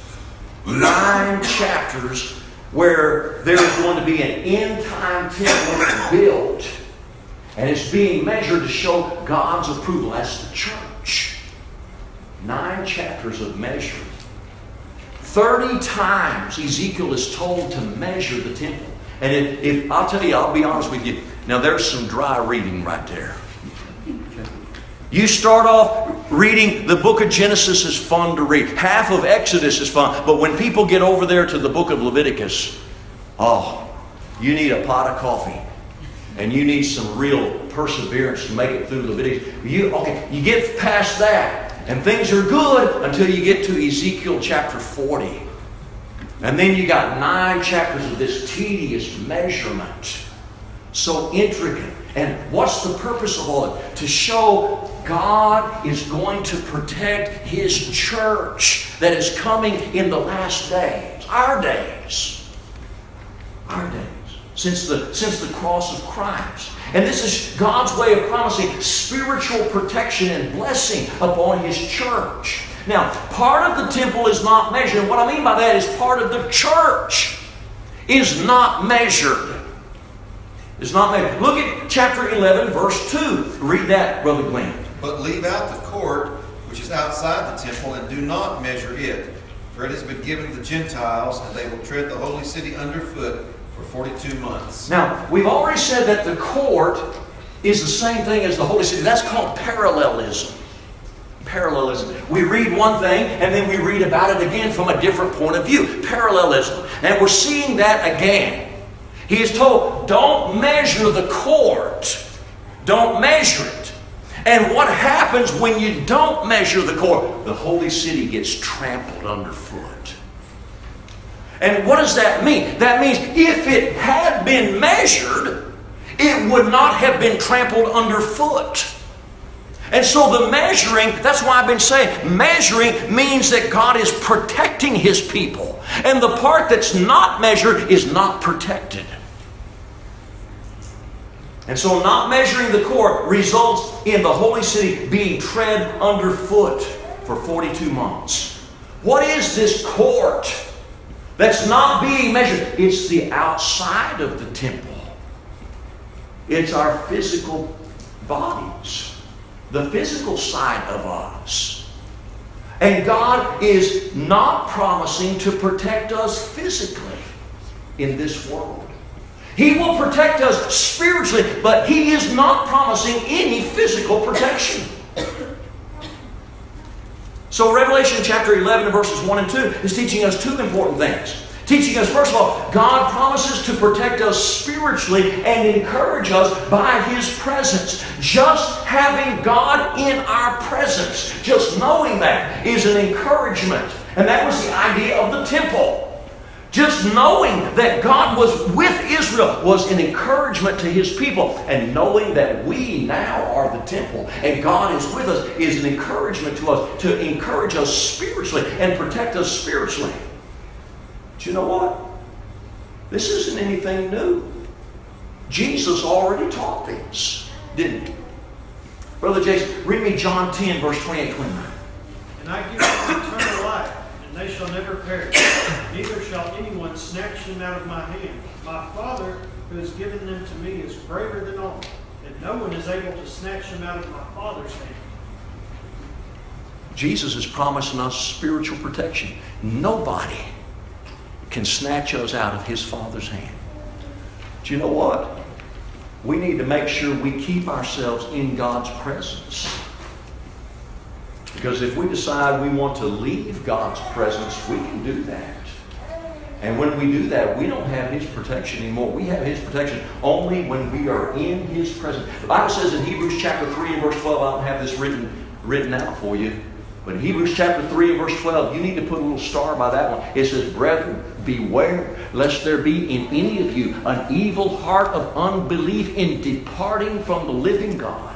9 chapters where there is going to be an end-time temple built. And it's being measured to show God's approval. That's the church. 9 chapters of measuring. 30 times Ezekiel is told to measure the temple. And if I'll tell you, I'll be honest with you. Now there's some dry reading right there. You start off reading the book of Genesis is fun to read. Half of Exodus is fun. But when people get over there to the book of Leviticus, you need a pot of coffee. And you need some real perseverance to make it through Leviticus. You get past that, and things are good until you get to Ezekiel chapter 40. And then you got 9 chapters of this tedious measurement. So intricate. And what's the purpose of all of it? To show God is going to protect His church that is coming in the last days. Our days. Our days. Since the cross of Christ. And this is God's way of promising spiritual protection and blessing upon His church. Now, part of the temple is not measured. And what I mean by that is part of the church is not measured. It's not measured. Look at chapter 11, verse 2. Read that, Brother Glenn. But leave out the court, which is outside the temple, and do not measure it. For it has been given to the Gentiles, and they will tread the holy city underfoot for 42 months. Now, we've already said that the court is the same thing as the holy city. That's called parallelism. Parallelism. We read one thing and then we read about it again from a different point of view. Parallelism. And we're seeing that again. He is told, don't measure the court. Don't measure it. And what happens when you don't measure the court? The holy city gets trampled underfoot. And what does that mean? That means if it had been measured, it would not have been trampled underfoot. And so the measuring, that's why I've been saying, measuring means that God is protecting His people. And the part that's not measured is not protected. And so not measuring the court results in the holy city being tread underfoot for 42 months. What is this court that's not being measured? It's the outside of the temple. It's our physical bodies. The physical side of us. And God is not promising to protect us physically in this world. He will protect us spiritually, but He is not promising any physical protection. So Revelation chapter 11 verses 1 and 2 is teaching us two important things. Teaching us, first of all, God promises to protect us spiritually and encourage us by His presence. Just having God in our presence, just knowing that, is an encouragement. And that was the idea of the temple. Just knowing that God was with Israel was an encouragement to His people. And knowing that we now are the temple and God is with us is an encouragement to us, to encourage us spiritually and protect us spiritually. But you know what? This isn't anything new. Jesus already taught this, didn't He? Brother Jason, read me John 10, verse 28-29. And I give them eternal life, and they shall never perish. Neither shall anyone snatch them out of my hand. My Father, who has given them to me, is greater than all, and no one is able to snatch them out of my Father's hand. Jesus is promising us spiritual protection. Nobody can snatch us out of His Father's hand. But you know what? We need to make sure we keep ourselves in God's presence. Because if we decide we want to leave God's presence, we can do that. And when we do that, we don't have His protection anymore. We have His protection only when we are in His presence. The Bible says in Hebrews chapter 3 and verse 12, I don't have this written out for you, but in Hebrews chapter 3 and verse 12, you need to put a little star by that one. It says, brethren, beware lest there be in any of you an evil heart of unbelief in departing from the living God.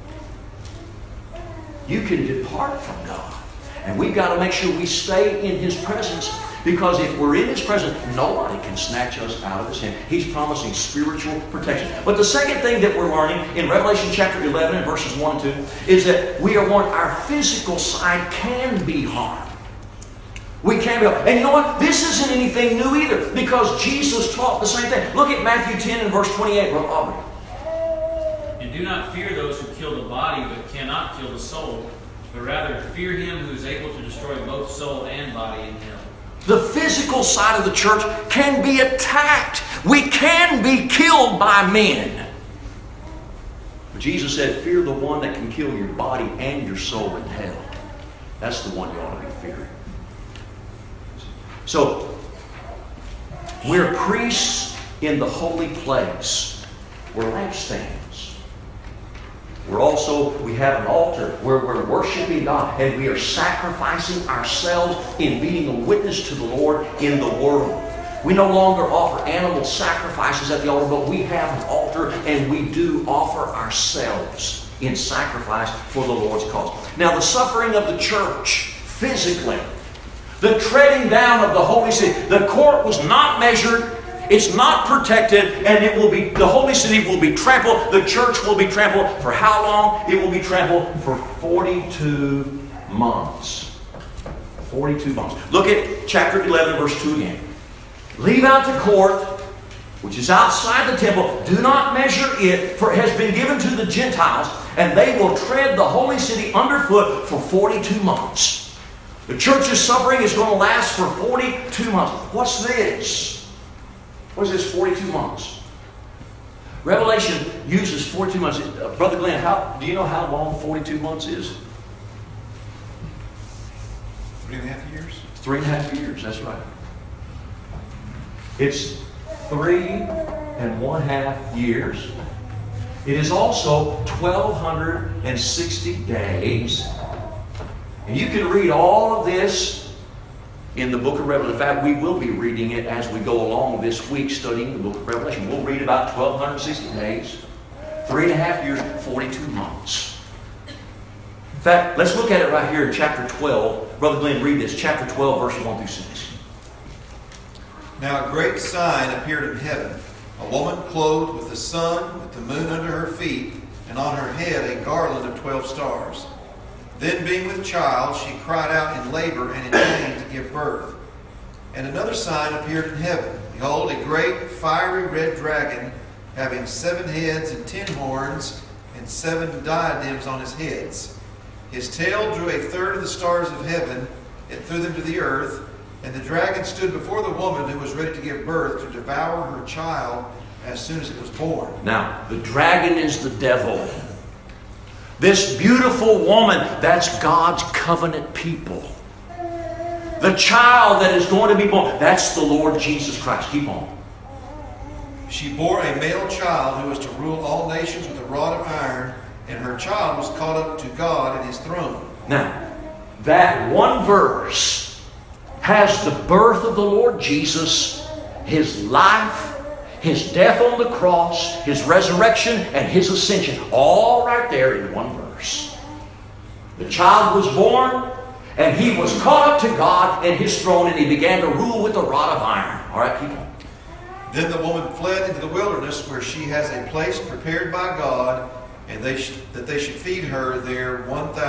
You can depart from God. And we've got to make sure we stay in His presence, because if we're in His presence, nobody can snatch us out of His hand. He's promising spiritual protection. But the second thing that we're learning in Revelation chapter 11 and verses 1 and 2 is that we are warned our physical side can be harmed. We can be harmed. And you know what? This isn't anything new either, because Jesus taught the same thing. Look at Matthew 10 and verse 28, Brother Aubrey. And do not fear those who kill the body but cannot kill the soul, but rather fear Him who is able to destroy both soul and body in hell. The physical side of the church can be attacked. We can be killed by men. But Jesus said, fear the one that can kill your body and your soul in hell. That's the one you ought to be fearing. So, we're priests in the holy place. We're lampstands. We have an altar where we're worshiping God, and we are sacrificing ourselves in being a witness to the Lord in the world. We no longer offer animal sacrifices at the altar, but we have an altar, and we do offer ourselves in sacrifice for the Lord's cause. Now, the suffering of the church physically, the treading down of the holy city, the court was not measured. It's not protected, and the holy city will be trampled. The church will be trampled. For how long? It will be trampled for 42 months. 42 months. Look at chapter 11, verse 2 again. Leave out the court, which is outside the temple. Do not measure it, for it has been given to the Gentiles, and they will tread the holy city underfoot for 42 months. The church's suffering is going to last for 42 months. What's this? What is this 42 months? Revelation uses 42 months. Brother Glenn, do you know how long 42 months is? 3.5 years? 3.5 years, that's right. It's 3.5 years. It is also 1,260 days. And you can read all of this in the book of Revelation. In fact, we will be reading it as we go along this week, studying the book of Revelation. We'll read about 1,260 days, 3.5 years, 42 months. In fact, let's look at it right here in chapter 12. Brother Glenn, read this. Chapter 12, verse 1 through 6. Now a great sign appeared in heaven, a woman clothed with the sun, with the moon under her feet, and on her head a garland of 12 stars. Then being with child, she cried out in labor and in pain to give birth. And another sign appeared in heaven. Behold, a great fiery red dragon, having 7 heads and 10 horns, and 7 diadems on his heads. His tail drew a third of the stars of heaven, and threw them to the earth. And the dragon stood before the woman who was ready to give birth, to devour her child as soon as it was born. Now, the dragon is the devil. This beautiful woman, that's God's covenant people. The child that is going to be born, that's the Lord Jesus Christ. Keep on. She bore a male child who was to rule all nations with a rod of iron, and her child was caught up to God and his throne. Now, that one verse has the birth of the Lord Jesus, his life, his death on the cross, his resurrection, and his ascension, all right there in one verse. The child was born, and he was caught up to God and his throne, and he began to rule with a rod of iron. All right, people. Then the woman fled into the wilderness, where she has a place prepared by God, and that they should feed her there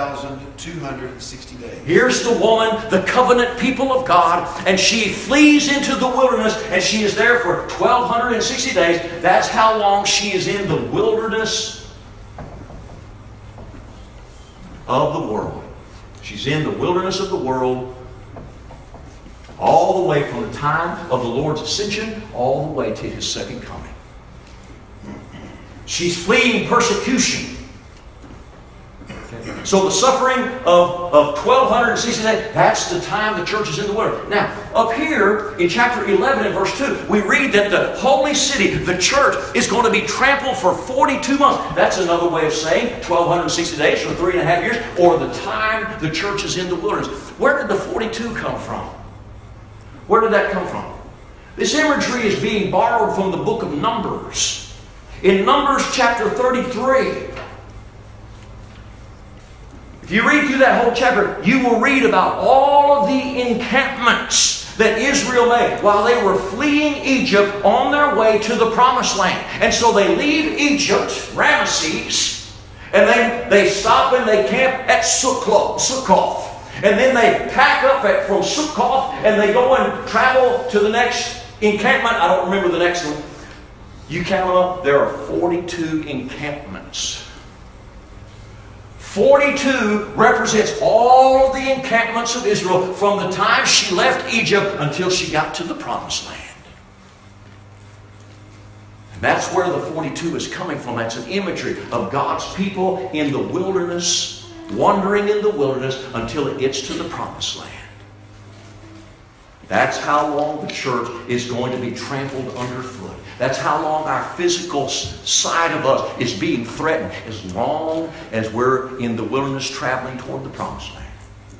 1,260 days. Here's the woman, the covenant people of God, and she flees into the wilderness, and she is there for 1,260 days. That's how long she is in the wilderness of the world. She's in the wilderness of the world all the way from the time of the Lord's ascension all the way to his second coming. She's fleeing persecution. So the suffering of 1,260 days, that's the time the church is in the wilderness. Now, up here in chapter 11 and verse 2, we read that the holy city, the church, is going to be trampled for 42 months. That's another way of saying 1,260 days or 3.5 years, or the time the church is in the wilderness. Where did the 42 come from? Where did that come from? This imagery is being borrowed from the book of Numbers. In Numbers chapter 33, if you read through that whole chapter, you will read about all of the encampments that Israel made while they were fleeing Egypt on their way to the promised land. And so they leave Egypt, Ramesses, and then they stop and they camp at Sukkoth. And then they pack up from Sukkoth and they go and travel to the next encampment. I don't remember the next one. You count them up, there are 42 encampments. 42 represents all of the encampments of Israel from the time she left Egypt until she got to the promised land. And that's where the 42 is coming from. That's an imagery of God's people in the wilderness, wandering in the wilderness until it gets to the promised land. That's how long the church is going to be trampled underfoot. That's how long our physical side of us is being threatened, as long as we're in the wilderness traveling toward the promised land.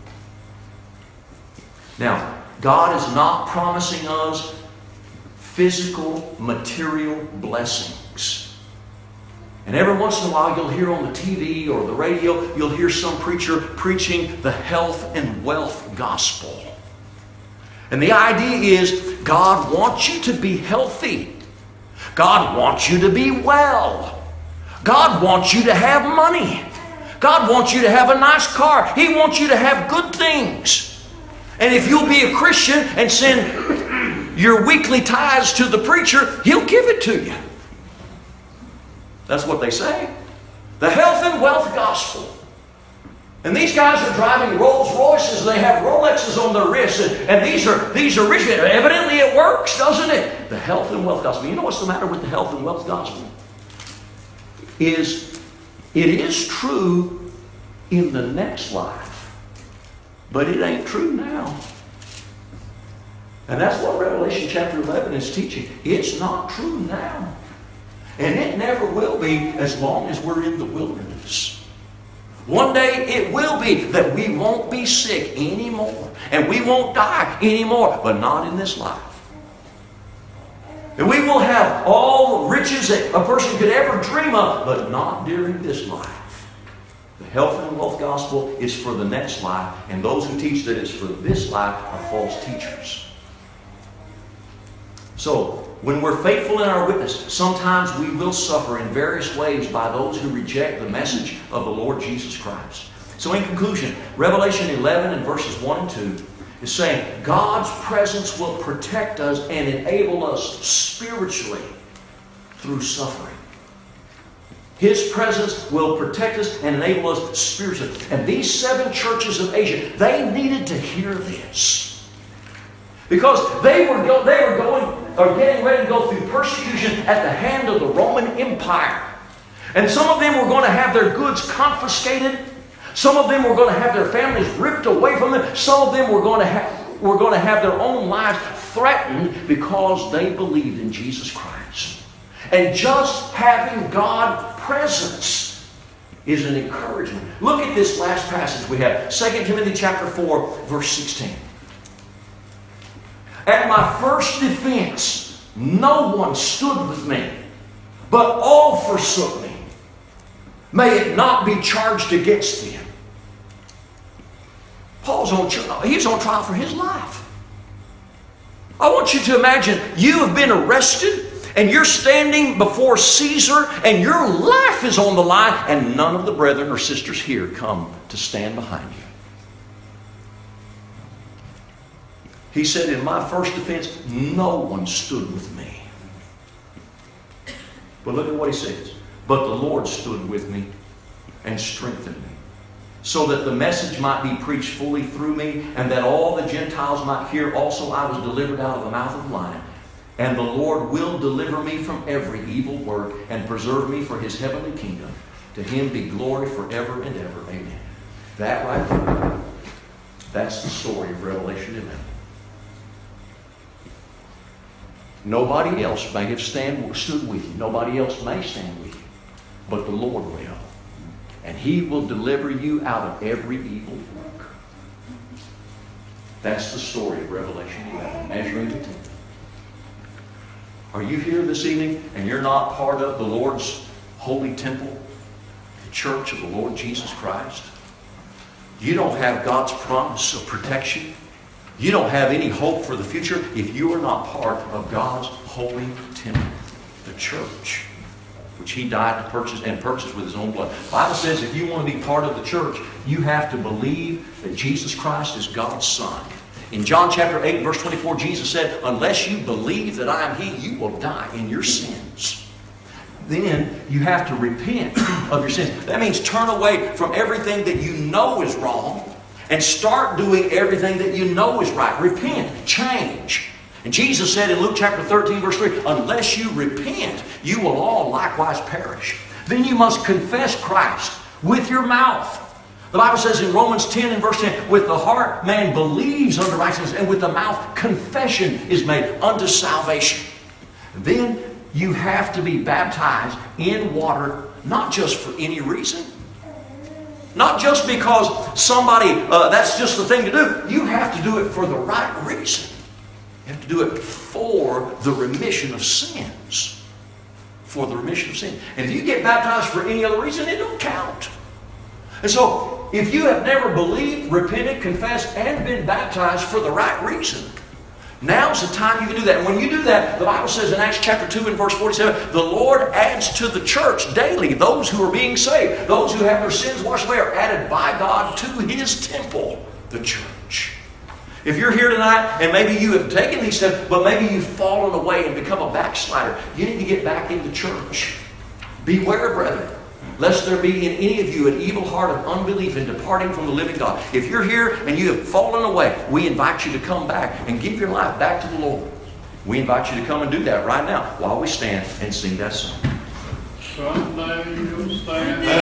Now, God is not promising us physical, material blessings. And every once in a while you'll hear on the TV or the radio, you'll hear some preacher preaching the health and wealth gospel. And the idea is God wants you to be healthy. God wants you to be well. God wants you to have money. God wants you to have a nice car. He wants you to have good things. And if you'll be a Christian and send your weekly tithes to the preacher, he'll give it to you. That's what they say. The health and wealth gospel. And these guys are driving Rolls Royces. They have Rolexes on their wrists. And these are rich. Evidently it works, doesn't it? The health and wealth gospel. You know what's the matter with the health and wealth gospel? is it is true in the next life, but it ain't true now. And that's what Revelation chapter 11 is teaching. It's not true now. And it never will be as long as we're in the wilderness. One day it will be that we won't be sick anymore. And we won't die anymore. But not in this life. And we will have all the riches that a person could ever dream of. But not during this life. The health and wealth gospel is for the next life. And those who teach that it's for this life are false teachers. So, when we're faithful in our witness, sometimes we will suffer in various ways by those who reject the message of the Lord Jesus Christ. So in conclusion, Revelation 11 and verses 1 and 2 is saying God's presence will protect us and enable us spiritually through suffering. His presence will protect us and enable us spiritually. And these 7 churches of Asia, they needed to hear this. Because they were getting ready to go through persecution at the hand of the Roman Empire. And some of them were going to have their goods confiscated. Some of them were going to have their families ripped away from them. Some of them were going to have their own lives threatened because they believed in Jesus Christ. And just having God's presence is an encouragement. Look at this last passage we have. 2 Timothy chapter 4, verse 16. At my first defense, no one stood with me, but all forsook me. May it not be charged against them. Paul's on trial for his life. I want you to imagine you have been arrested and you're standing before Caesar and your life is on the line and none of the brethren or sisters here come to stand behind you. He said, in my first defense, no one stood with me. But look at what he says. But the Lord stood with me and strengthened me, so that the message might be preached fully through me, and that all the Gentiles might hear. Also I was delivered out of the mouth of the lion. And the Lord will deliver me from every evil work and preserve me for his heavenly kingdom. To him be glory forever and ever. Amen. That right there, that's the story of Revelation 11. Nobody else may have stood with you. Nobody else may stand with you. But the Lord will. And he will deliver you out of every evil work. That's the story of Revelation 11. Measuring the temple. Are you here this evening and you're not part of the Lord's holy temple? The church of the Lord Jesus Christ? You don't have God's promise of protection. You don't have any hope for the future if you are not part of God's holy temple, the church, which he died to purchase with his own blood. The Bible says if you want to be part of the church, you have to believe that Jesus Christ is God's Son. In John chapter 8, verse 24, Jesus said, unless you believe that I am he, you will die in your sins. Then you have to repent of your sins. That means turn away from everything that you know is wrong and start doing everything that you know is right. Repent. Change. And Jesus said in Luke chapter 13, verse 3, unless you repent, you will all likewise perish. Then you must confess Christ with your mouth. The Bible says in Romans 10 and verse 10, with the heart man believes unto righteousness, and with the mouth confession is made unto salvation. Then you have to be baptized in water, not just for any reason. Not just because somebody, that's just the thing to do. You have to do it for the right reason. You have to do it for the remission of sins. For the remission of sin. And if you get baptized for any other reason, it don't count. And so, if you have never believed, repented, confessed, and been baptized for the right reason, now's the time you can do that. And when you do that, the Bible says in Acts chapter 2 and verse 47, the Lord adds to the church daily those who are being saved. Those who have their sins washed away are added by God to his temple, the church. If you're here tonight and maybe you have taken these steps, but maybe you've fallen away and become a backslider, you need to get back into church. Beware, brethren, lest there be in any of you an evil heart of unbelief in departing from the living God. If you're here and you have fallen away, we invite you to come back and give your life back to the Lord. We invite you to come and do that right now while we stand and sing that song. Someday stand.